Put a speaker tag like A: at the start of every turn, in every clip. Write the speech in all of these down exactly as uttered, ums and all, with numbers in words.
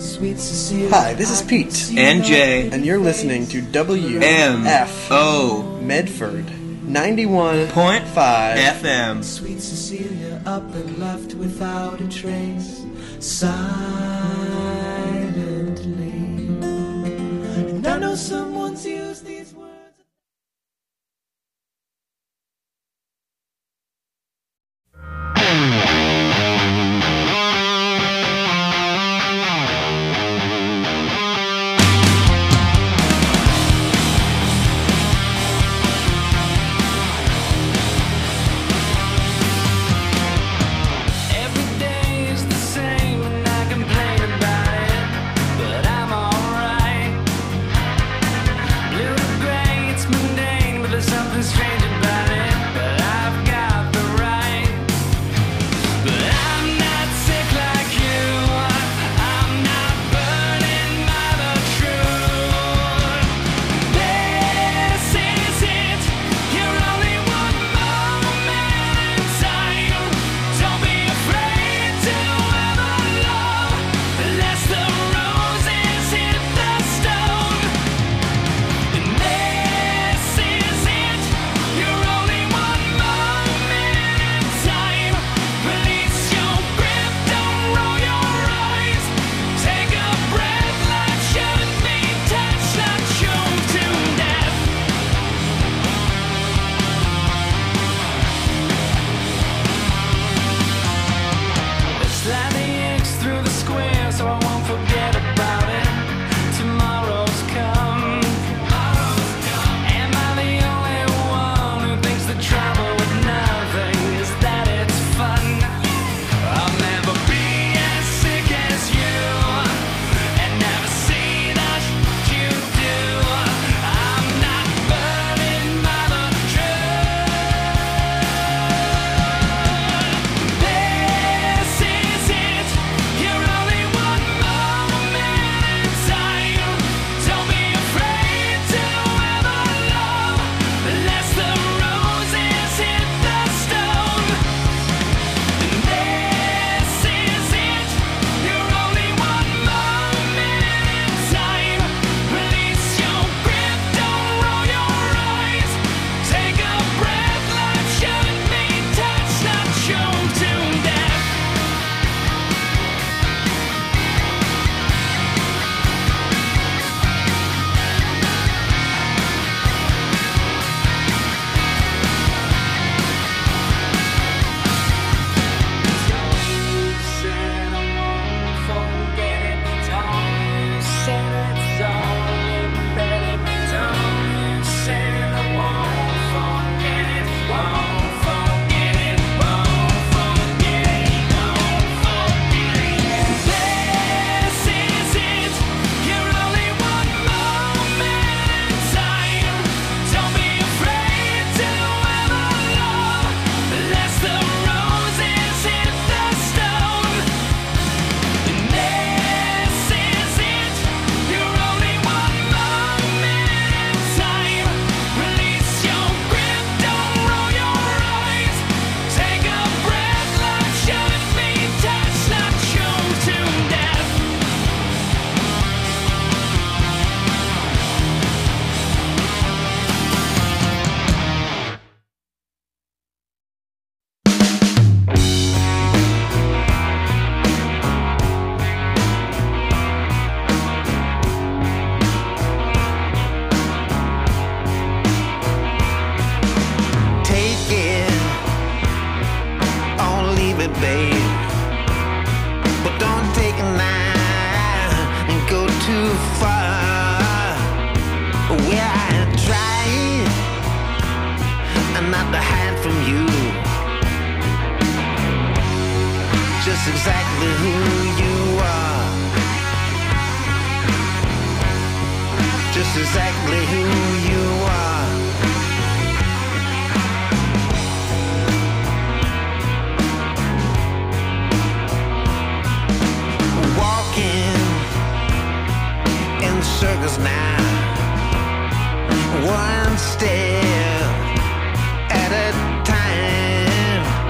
A: Hi, this is Pete.
B: And Jay.
A: And you're listening to W
B: M
A: F
B: O
A: Medford ninety-one
B: point
A: five
B: F M.
C: Sweet Cecilia up and left without a trace, silently. And I know someone's used these words.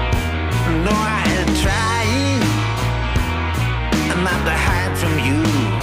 C: No, I tried not to hide from you.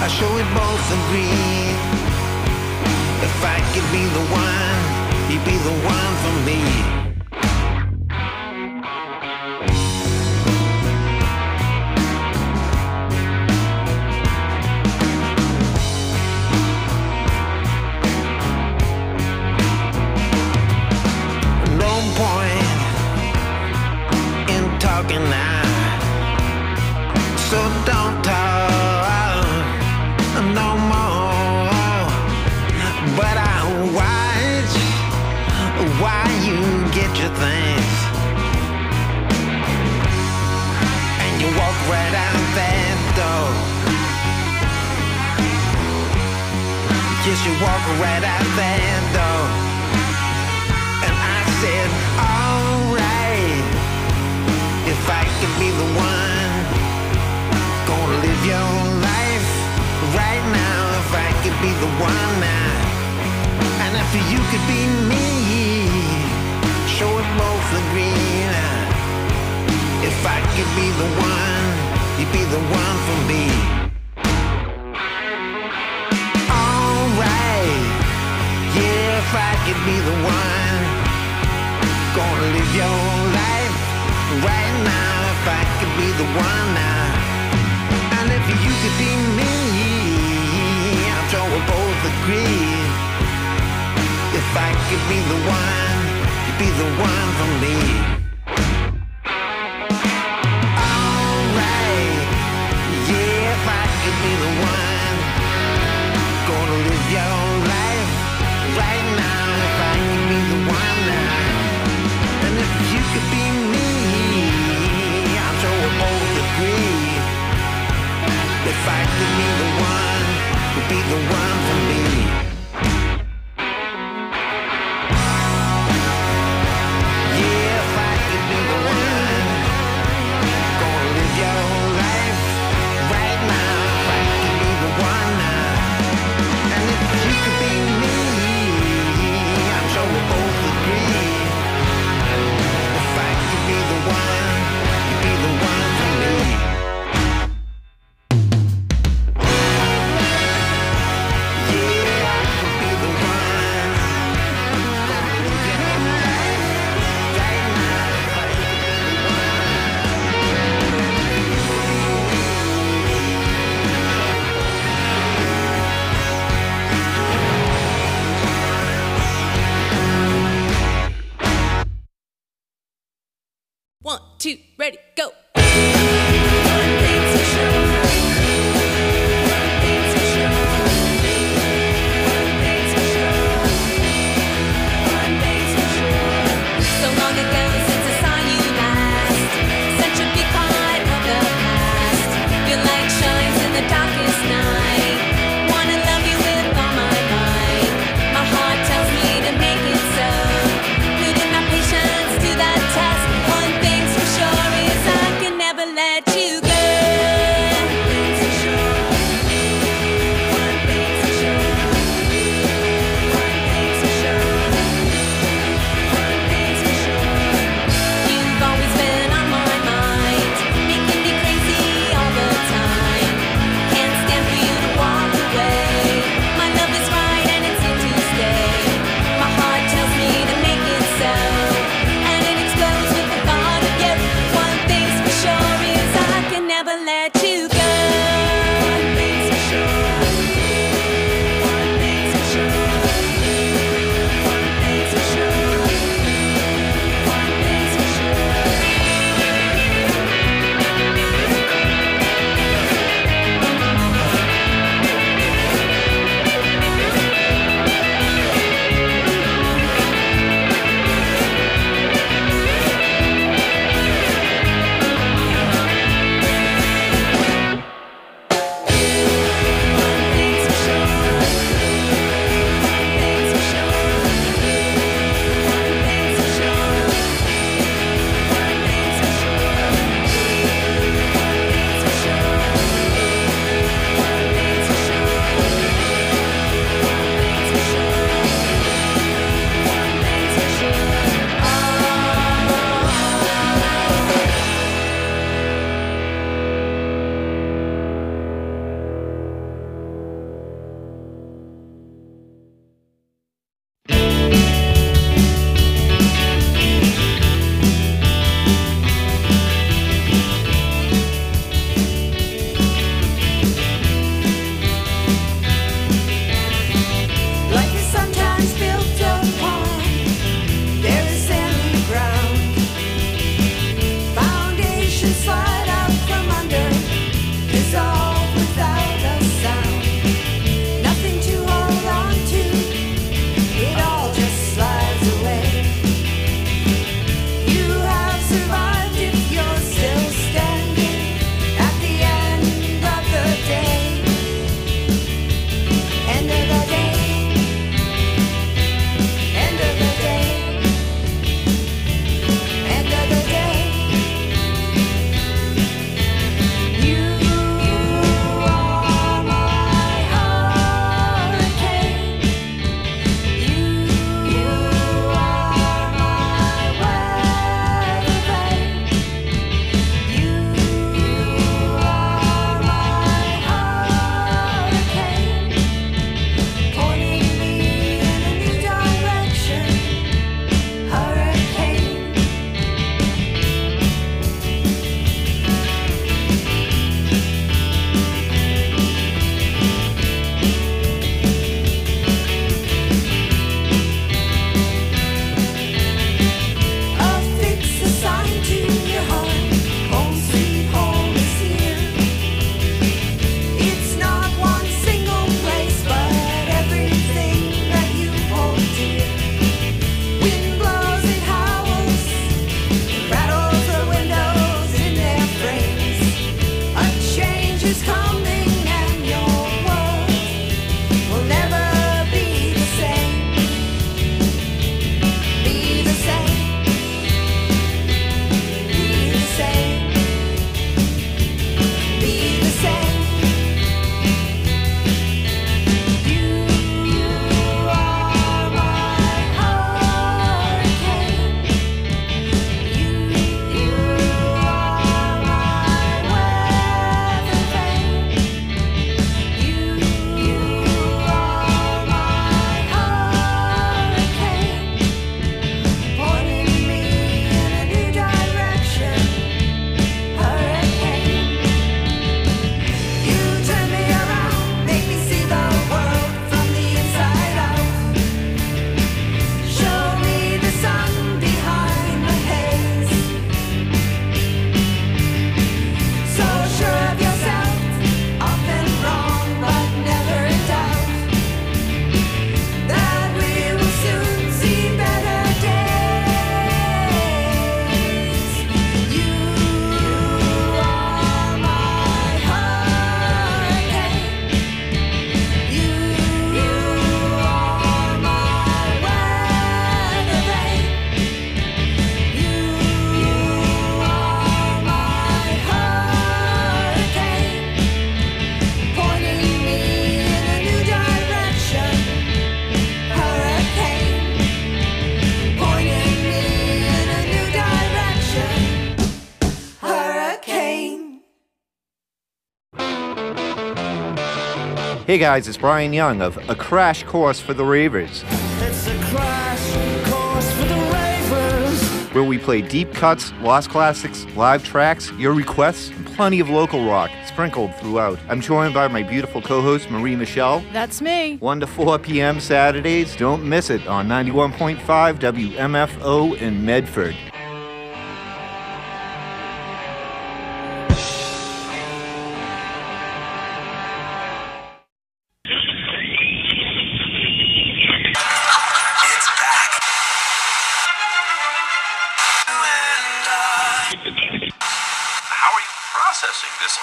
C: I'm sure we both agree. If I could be the one, you'd be the one for me. No point in talking now, so don't talk no more. But I'll watch while you get your things, and you walk right out that door. Yes, you walk right out that door. And I said, alright, if I could be the one, gonna live your life right now. If I could be the one now, and if you could be me, sure we both agree now. If I could be the one, you'd be the one for me. Alright, yeah, if I could be the one, gonna live your life right now. If I could be the one now, and if you could be me, I'm sure we'll both agree. If I could be the one, you'd be the one for me. Alright, yeah, if I could be the one, gonna live your life right now. If I could be the one now, and if you could be me, I'm sure we'll both agree. If I could be the one, you'd be the one for me. Yeah, if I could be the one, gonna live your life right now. If I could be the one now, and if you could be me, I'm sure we'll both agree. If I could be the one, you'd be the one for me.
B: One, two, ready, go. So long ago since I saw you last, such a big part of the past. Your light shines in the darkest night. Wanna love you with all my might. My heart tells me to make it so. Putting my patience to the test. One thing's for sure is I can never let
D: Hey guys, it's Brian Young of A Crash Course for the Ravers.
C: It's a crash course for the ravers.
D: Where we play deep cuts, lost classics, live tracks, your requests, and plenty of local rock sprinkled throughout. I'm joined by my beautiful co-host Marie Michelle.
E: That's me.
D: one to four p.m. Saturdays. Don't miss it on ninety-one point five W M F O in Medford.
F: How are you processing this?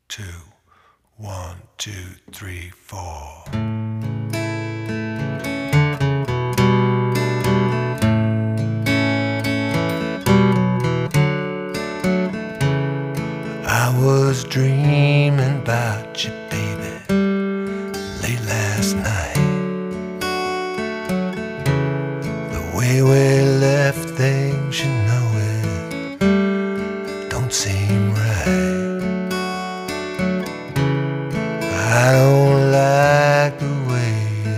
E: two, one, two, three, four. I was dreaming about you, baby, late last night. The way we left things, you know it don't seem right. I don't like the way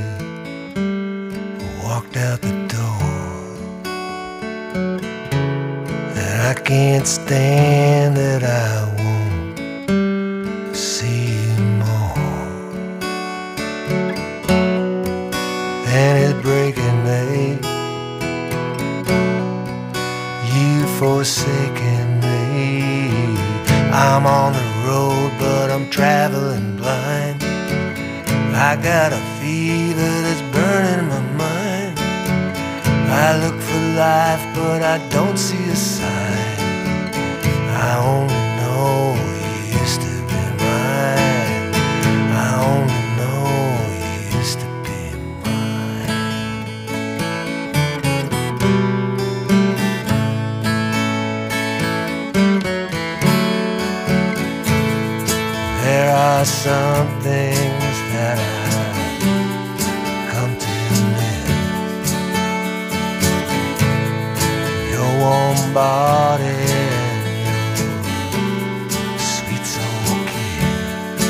E: you walked out the door, and I can't stand that I won't see you more. And it's breaking me, you forsaken me. I'm on the road, but I'm traveling blind. I got a fever that's burning my mind. I look for life, but I don't see a sign. I only know you used to be mine. I only know you used to be mine. There are some things that I've come to miss. Your warm body and your sweet soul kiss.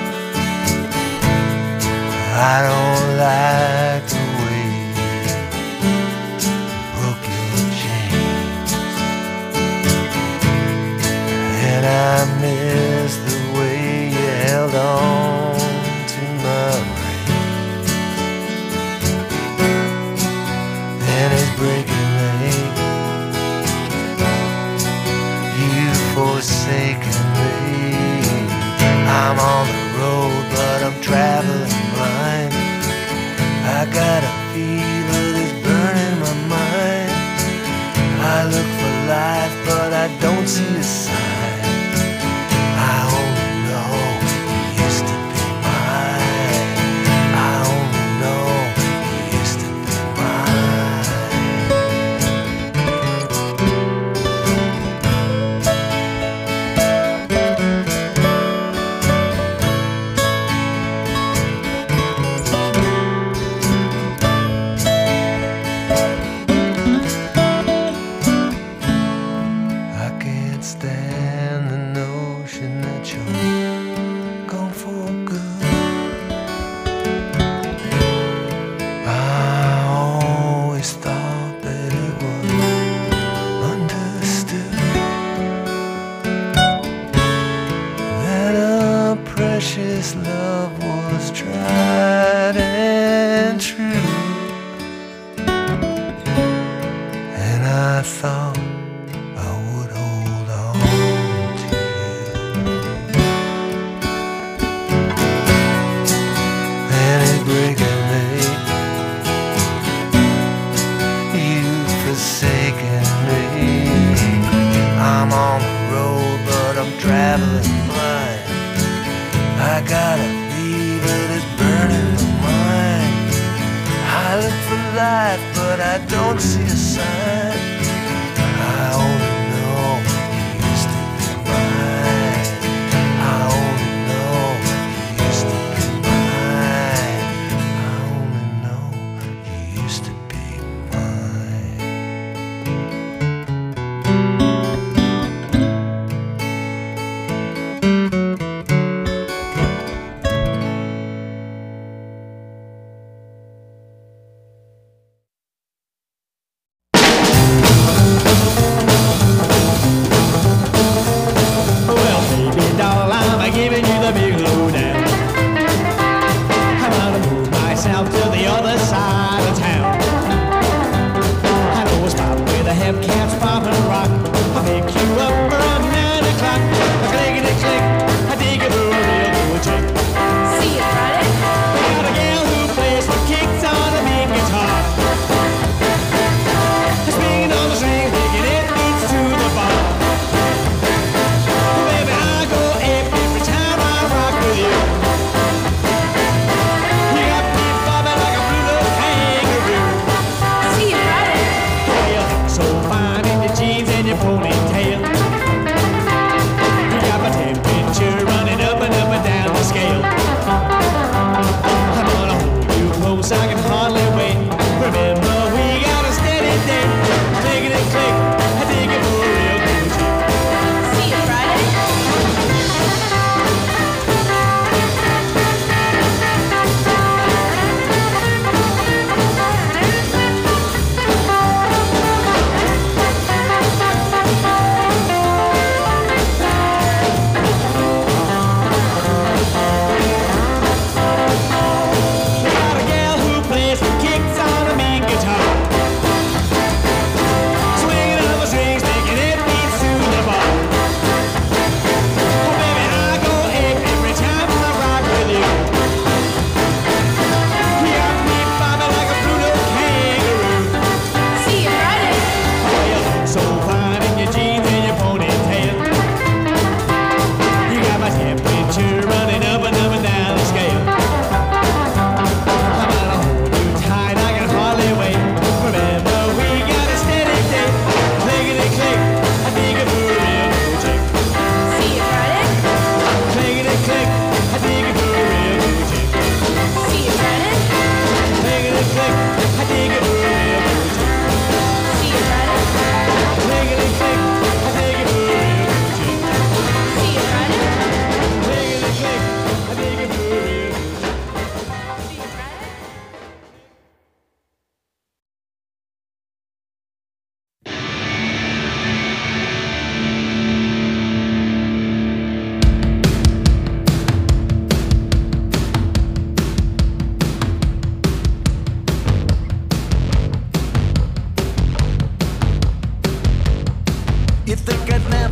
E: I don't like the way you broke your chains, and I miss the way you held on to my reins. And it's breaking me, you've forsaken me. I'm on the road, but I'm traveling blind. I got a fever that's burning my mind. I look for life, but I don't see a sign. I only know you used to be mine. I only know you used to be mine. I can't stand the notion that you're gone for good. I always thought that it was understood that a precious love was tried and true. And I thought I would hold on to you. And it's breaking me, you've forsaken me. I'm on the road, but I'm traveling blind. I got a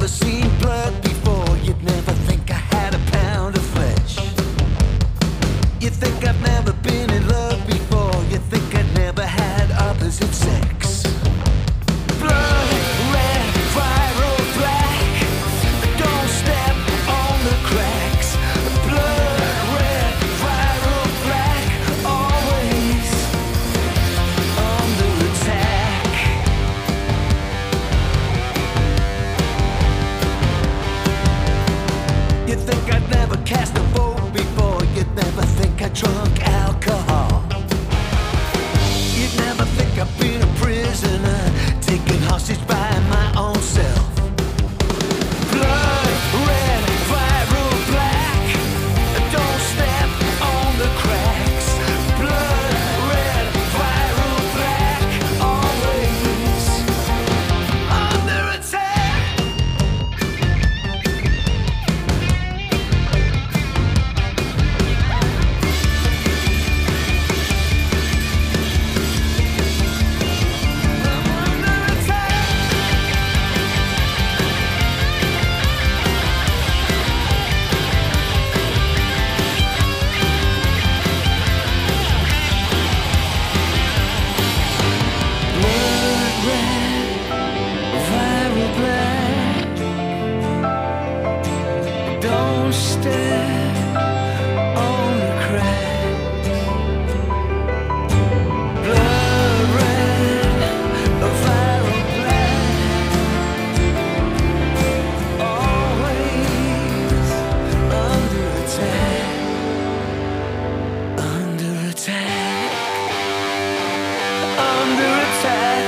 C: never seen blood before, you'd never think I had a pound of flesh. You think I've never been in love before, you think I'd never had opposite sex. Blood red, viral black, don't step on the cracks. Blood red, viral black, always under attack. You think I'd never cast a vote before, you'd never think I drunk alcohol. You'd never think I've been a prisoner, taken hostage by my own self. Blood red, viral black, don't step on the cracks. Blood red, viral black, always under attack. Don't step on the cracks. Blood red, viral black, always under attack, under attack, under attack.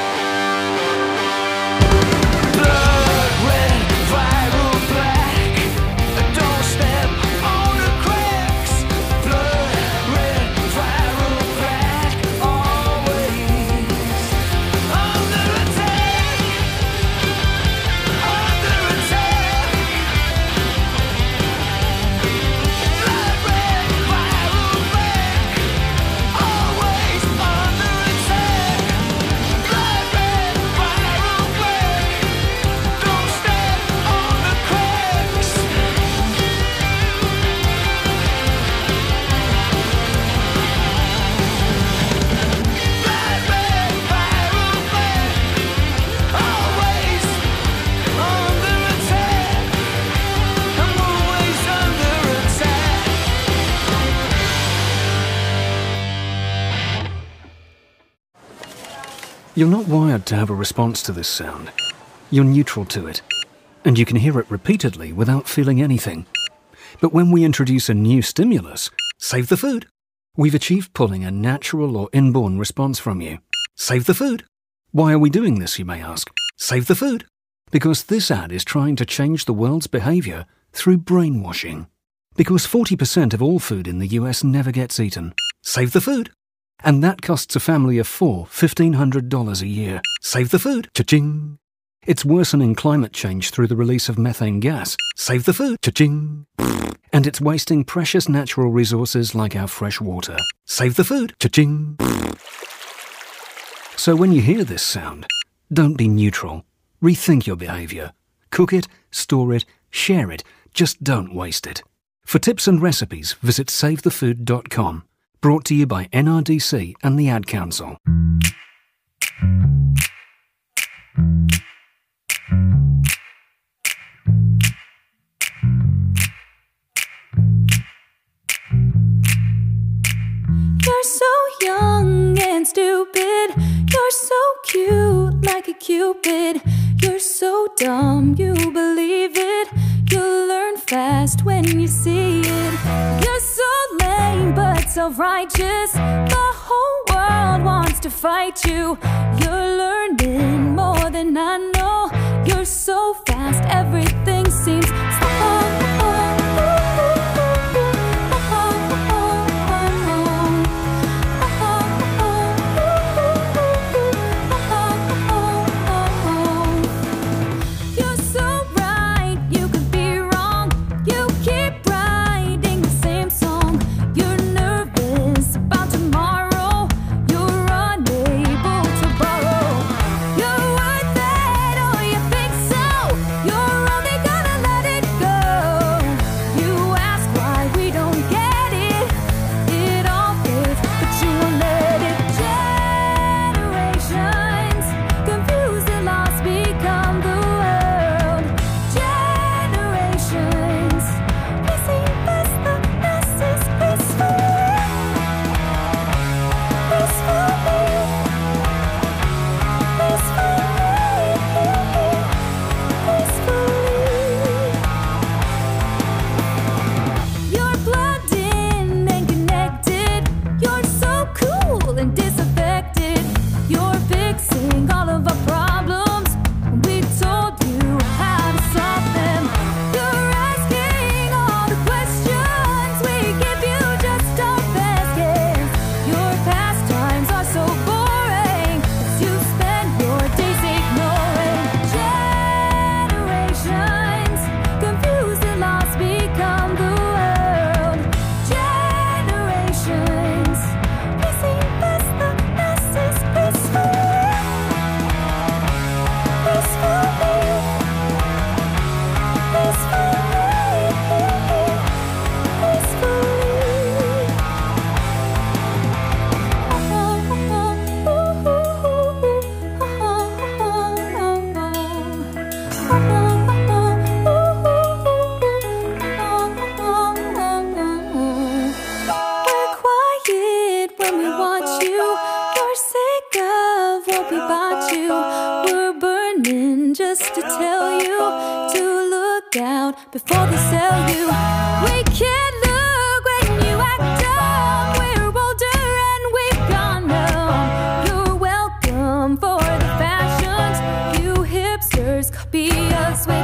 C: Blood red, viral black, don't step on the cracks. Blood red, viral black, always under attack, under attack. Blood red, viral black, always under attack. Blood red, viral black, don't step on the cracks. Blood red, viral black, always under attack. I'm always under attack.
G: You're not wired to have a response to this sound. You're neutral to it, and you can hear it repeatedly without feeling anything. But when we introduce a new stimulus, save the food, we've achieved pulling a natural or inborn response from you. Save the food. Why are we doing this, you may ask? Save the food. Because this ad is trying to change the world's behavior through brainwashing. Because forty percent of all food in the U S never gets eaten. Save the food. And that costs a family of four fifteen hundred dollars a year. Save the food. Cha-ching. It's worsening climate change through the release of methane gas. Save the food. Cha-ching. And it's wasting precious natural resources like our fresh water. Save the food. Cha-ching. So when you hear this sound, don't be neutral. Rethink your behavior. Cook it, store it, share it. Just don't waste it. For tips and recipes, visit save the food dot com. Brought to you by N R D C and the Ad Council.
B: You're so young and stupid. You're so cute like a cupid. You're so dumb you believe it. You'll learn fast when you see it. You're so lame but self-righteous. The whole world wants to fight you. You're learning more than I know. You're so fast, everything seems slow. You're so right, you could be wrong. You keep writing the same song. You're nervous about tomorrow. You're unable to borrow. You're worth it, or you think so. You're out before they sell you. We can't look when you act dumb. We're older and we've gone numb. You're welcome for the fashions. You hipsters copy us with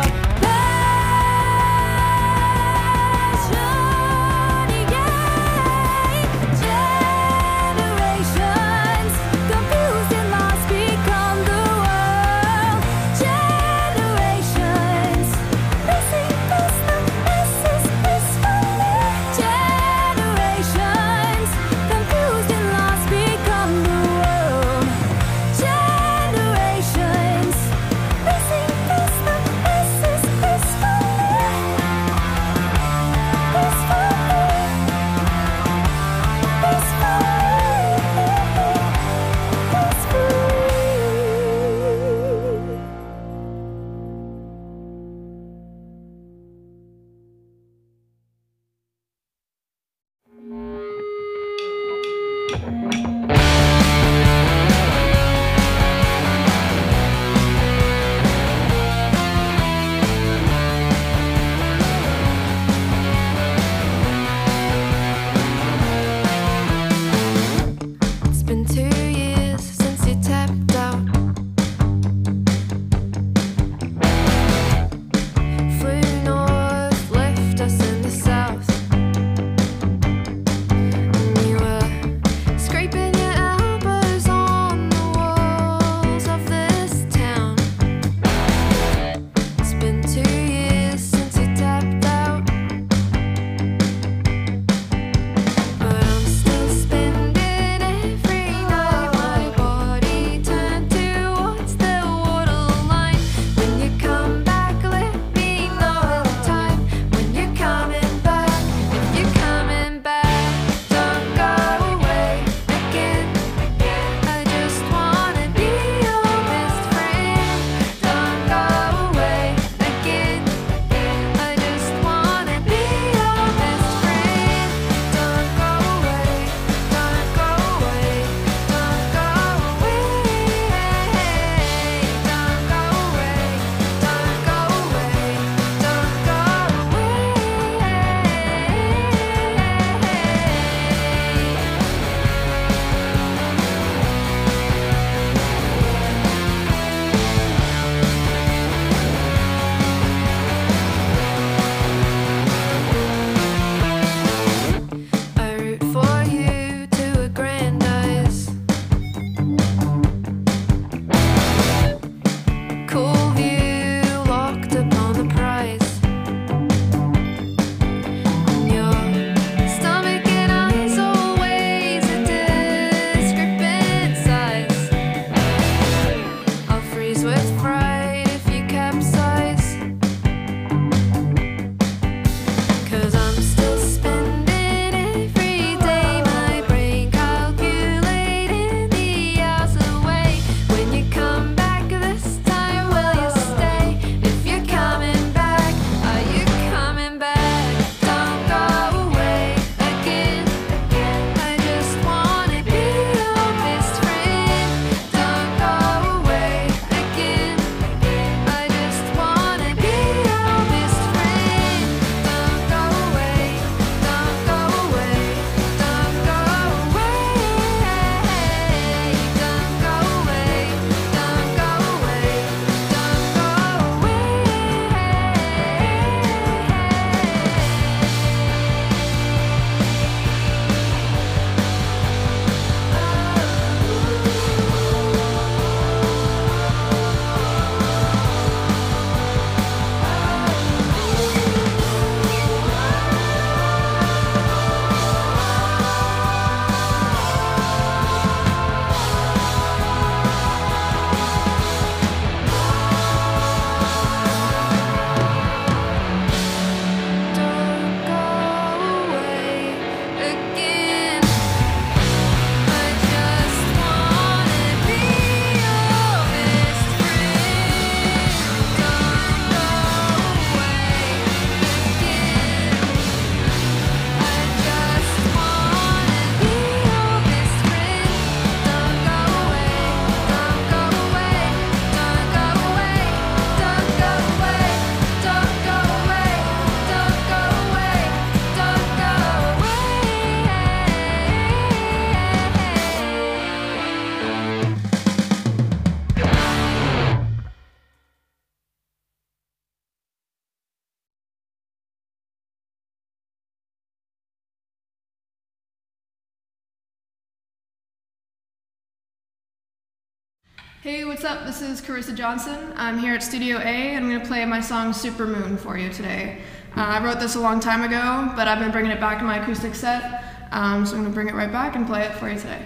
H: Hey, what's up? This is Carissa Johnson. I'm here at Studio A, and I'm going to play my song Super Moon for you today. Uh, I wrote this a long time ago, but I've been bringing it back in my acoustic set, um, so I'm going to bring it right back and play it for you today.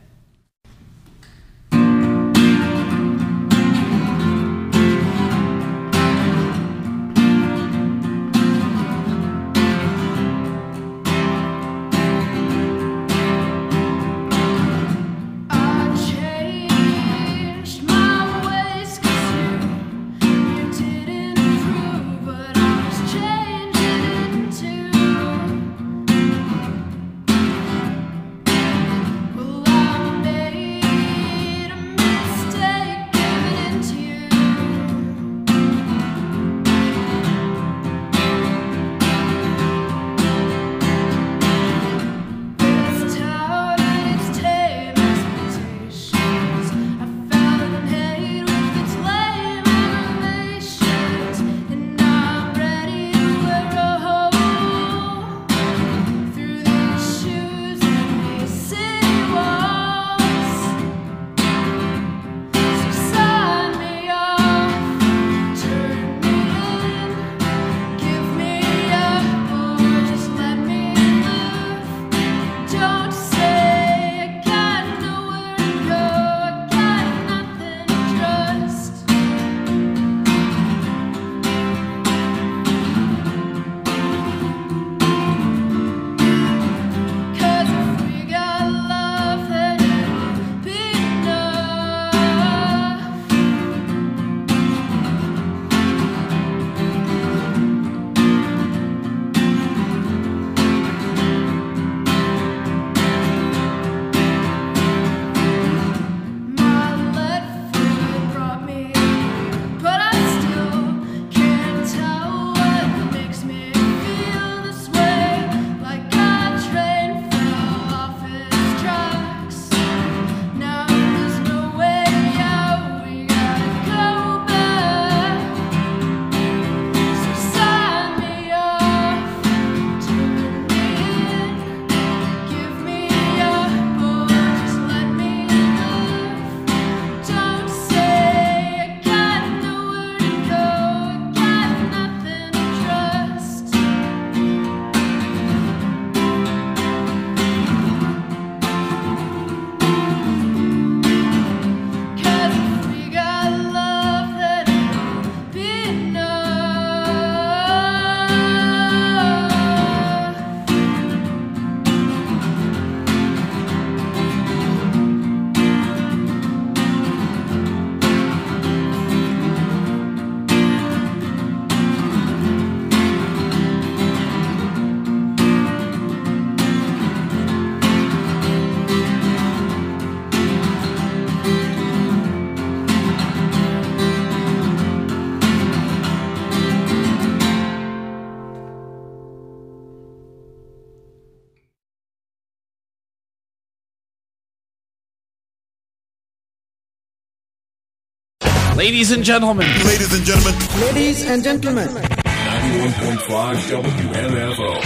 I: Ladies and gentlemen.
J: Ladies and gentlemen.
K: Ladies and gentlemen.
L: ninety-one point five W M F O.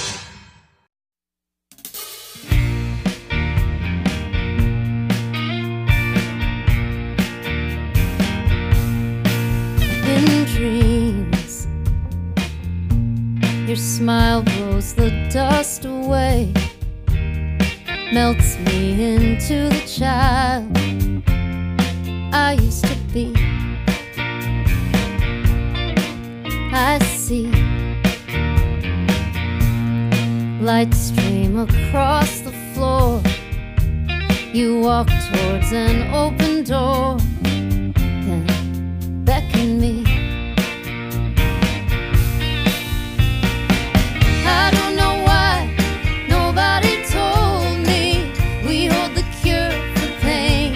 M: In dreams, your smile blows the dust away, melts me into the child I used to be. I see light stream across the floor. You walk towards an open door, then beckon me. I don't know why nobody told me we hold the cure for pain.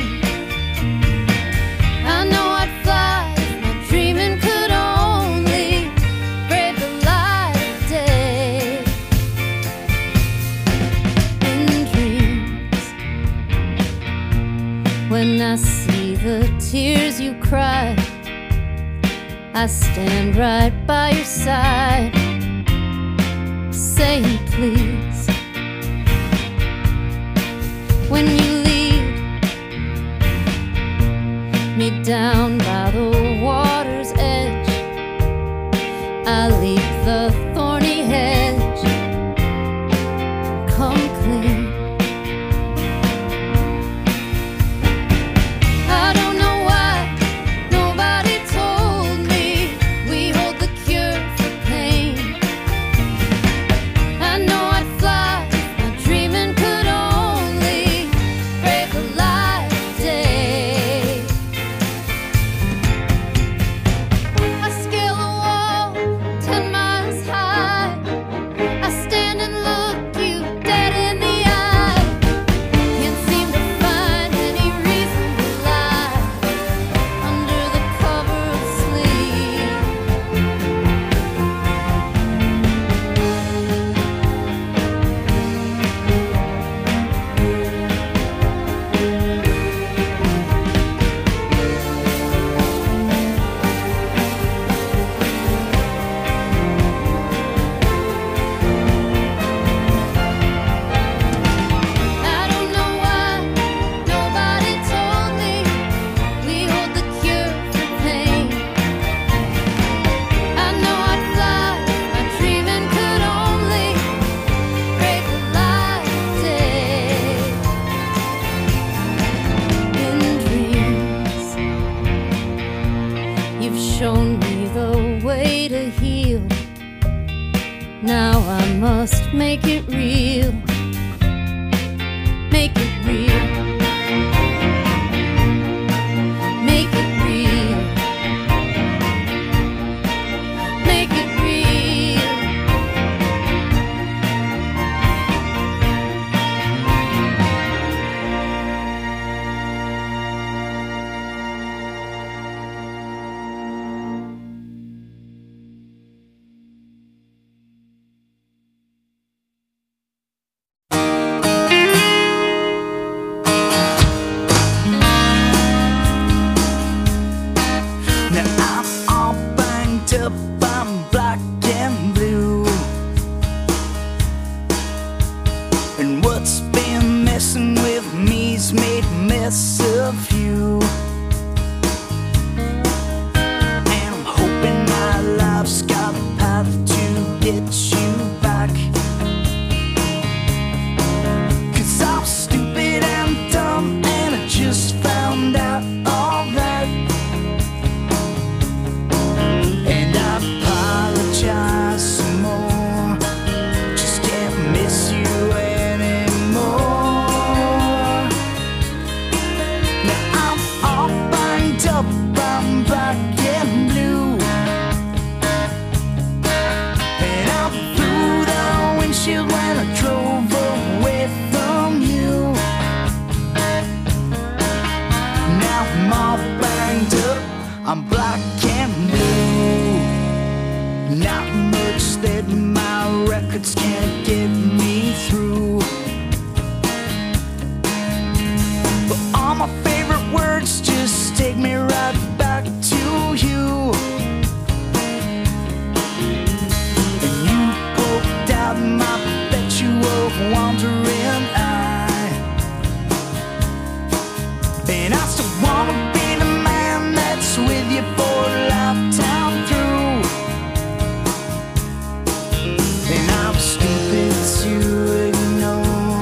M: I know I'd fly if my dreaming could only brave the light of day. In dreams, when I see the tears you cry, I stand right by your side, saying please. When you lead down by the water's edge. I leap the thorny hedge, come clean. I don't know why nobody told me we hold the cure for pain. I know I'd fly if my dreaming could only break a light day. I scale a wall ten miles high. I stand and look you dead in the eye. Can't seem to find any reason to lie under the cover of sleep. I don't know why nobody told me we hold the cure for pain. I know I'd fly if my dreaming could only break a light day. In dreams, you've shown me the way to heal. Now I must make it real. Make it real. Make it real. Make it real.
C: Now I'm all banged up, I'm black and blue. And what's been messing with me's made a mess of you. And I'm hoping my life's got a path to get you back. 'Cause I'm stupid and dumb, and I just found out all that. And I apologize some more, just can't miss you anymore. Now I'm all banged up, I'm black and blue. And I threw the windshield when I drove away from you. Now I'm all banged up, I'm black and blue. Not much that my records can't get me through. But all my favorite words just take me right back to you. And you poked out my perpetual wandering eye. And I still wanna be the man that's with you for a lifetime through. And I'm stupid to ignore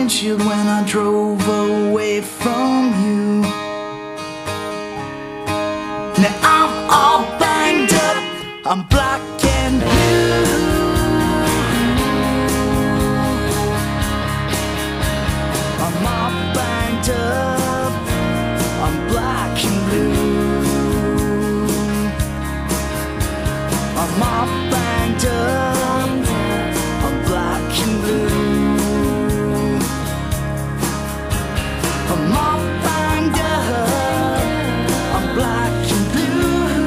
J: windshield when I drove away from you. Now I'm all banged up, I'm black and blue. I'm all banged up, I'm black and blue. I'm all banged up, I'm black and blue. I'm all banged up, I'm black and blue.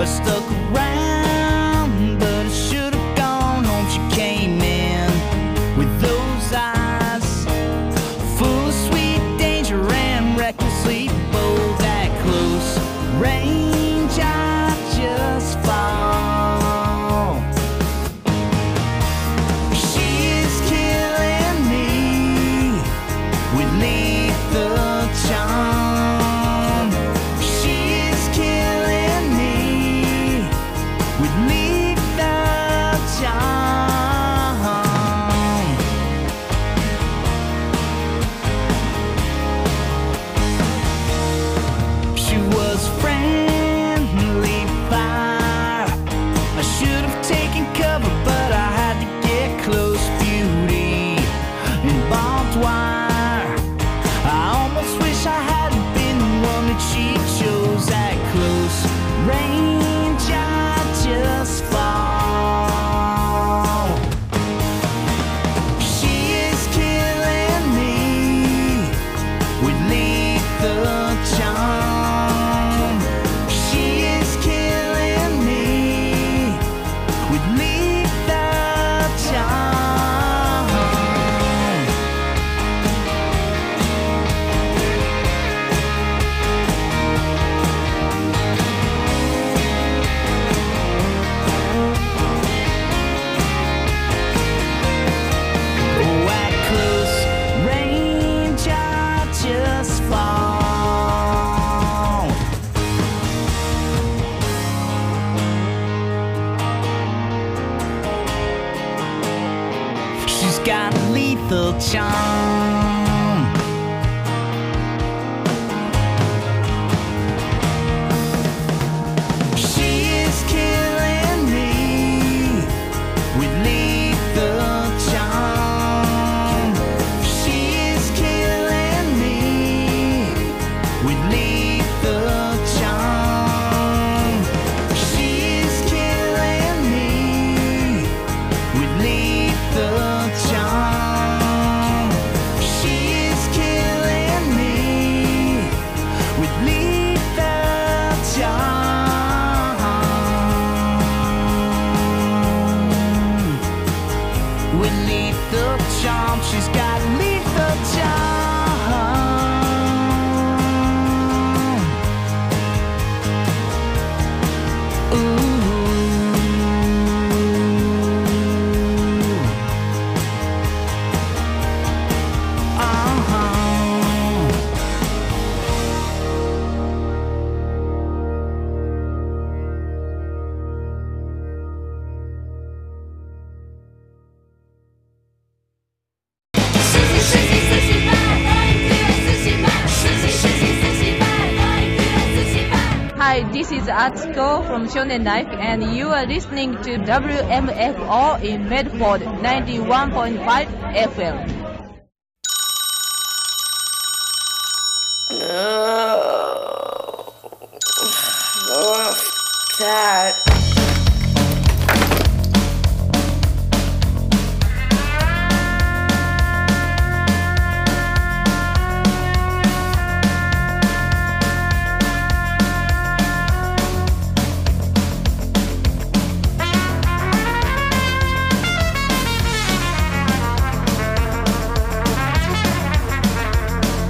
J: I stuck around, but I should have gone home. She came in with those eyes full of sweet danger and recklessly bold. That close range, I just fall. She is killing me with lethal charm. She is killing me with lethal charm. She was friendly fire. I should have taken cover, but I had to get close. Beauty and barbed wire. I almost wish I hadn't been the one that she chose. At close range, I just fall. She is killing me with lethal charm. She is killing me with lethal charm. Oh, at close range, I just fall. She's got lethal charm. She is killing me with lethal charm. She is killing me with lethal charm. She is killing me with lethal charm. She is killing me with lethal charm. With lethal charm, she's got lethal charm. Ooh. Uh-huh.
K: Hi, this is Atsuko from Shonen Life, and you are listening to W M F O in Medford ninety-one point five F M.